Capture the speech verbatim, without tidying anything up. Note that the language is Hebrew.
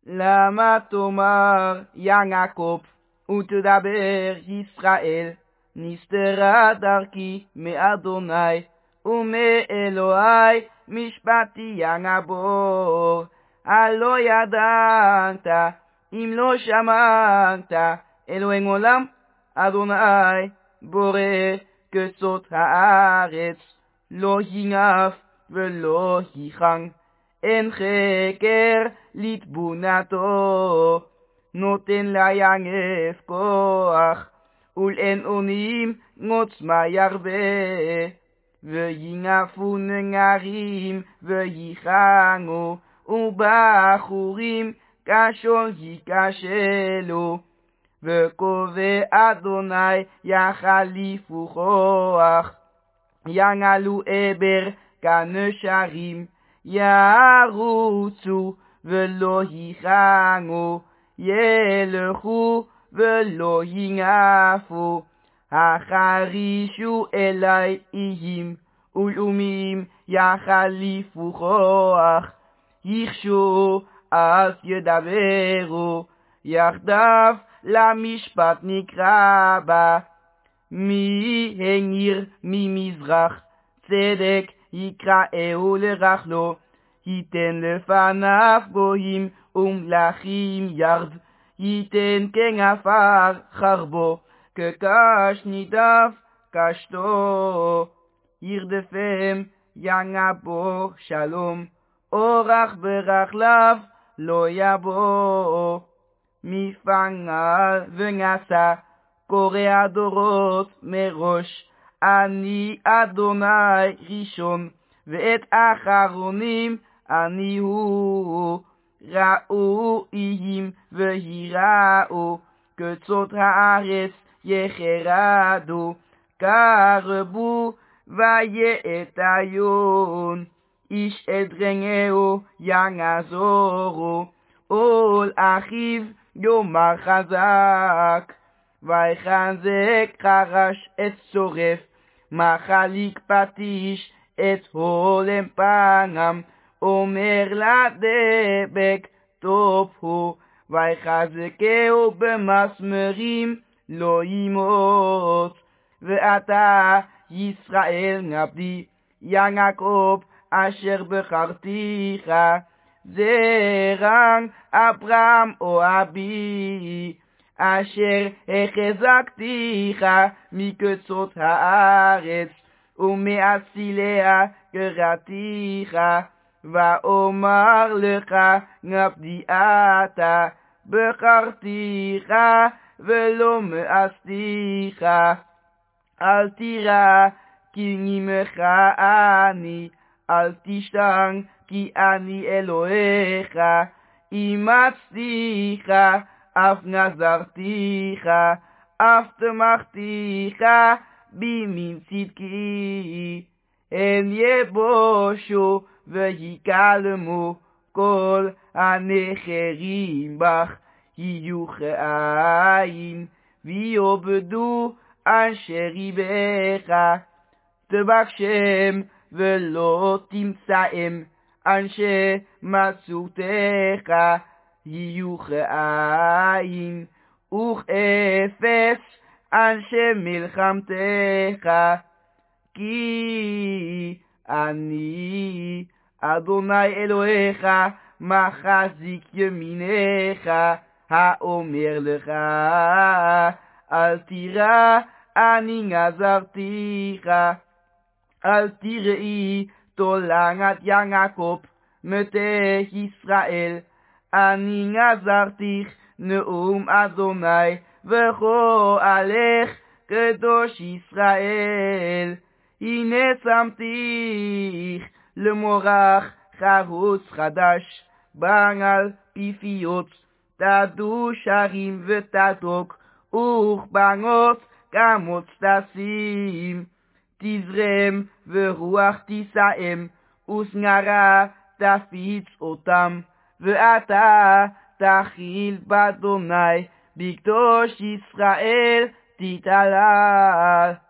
למה תאמר יעקב ותדבר ישראל, נסתרה דרכי מאדוני ומאלוהי משפטי ינבור. הלא ידעת אם לא שמעת אלוהי עולם אדוני בורא קצות הארץ, לא ינף ולא ייחן, אין חקר לתבונתו, נותן לינף כוח ולאין אונים עוצמה ירבה. וינפו נערים וייחנו ובחורים כשול ייכשלו, וקובע אדוני יחליפו כוח, ינעלו עבר כנשרים, ירוצו ולא ייחנו, ילכו ולא ינפו. החרישו אלי איים ולאומים יחליפו כוח, יחשו אז ידברו, יחדיו למשפט נקרא בה. מי הניר ממזרח צדק יקראהו לרחלו, ייתן לפניו גויים ומלכים ירד, ייתן כעפר חרבו כקש נידף קשתו. ירדפם ינבו שלום, אורח ברחליו לא יבוא. מפעל ונעשה קורא הדורות מראש, אני אדוני ראשון ואת אחרונים אני הוא. ראו איים והיראו, קצות הארץ יחרדו, קרבו ויאתיון, איש את רעהו יעזורו, עול אחיו יאמר חזק. ויחזק חרש את שורף, מחליק פטיש את הולם פנם, אומר לדבק טוב הוא, ויחזקהו במסמרים לא ימות. ואתה ישראל נבדי יעקב אשר בחרתיך, זרע אברהם אוהבי אשר החזקתיך מקצות הארץ ומאציליה קראתיך. ואומר לך נבדי אתה בחרתיך ולא מאסתיך. אל תירא כי ממך אני, אל תשתן כי אני אלוהיך. אימצתיך אף נזרתיך, אף תמכתיך בימין צדקי. הן יבושו ויקלמו כל הנחרים בך, יהיו כעין ויאבדו אשר איבך. תבקשם ולא תמצאם, אנשי מצאותיך יהיו כעין וכאפס אנשי מלחמתך. כי אני אדוני אלוהיך מחזיק ימינך, האומר לך אל תירא אני נזרתיך. אל תראי תולעת יעקב מטה ישראל, אני נזרתיך נאום אדוני וכהלך קדוש ישראל. הנה שמתיך למורח חרוץ חדש, בעל פיפיות תדו שרים ותתוק, וכבנות כמוץ תשים. תזרם ורוח תישאם, וסנרה תפיץ אותם, ואתה תחיל באדוני בקדוש ישראל תתהלל.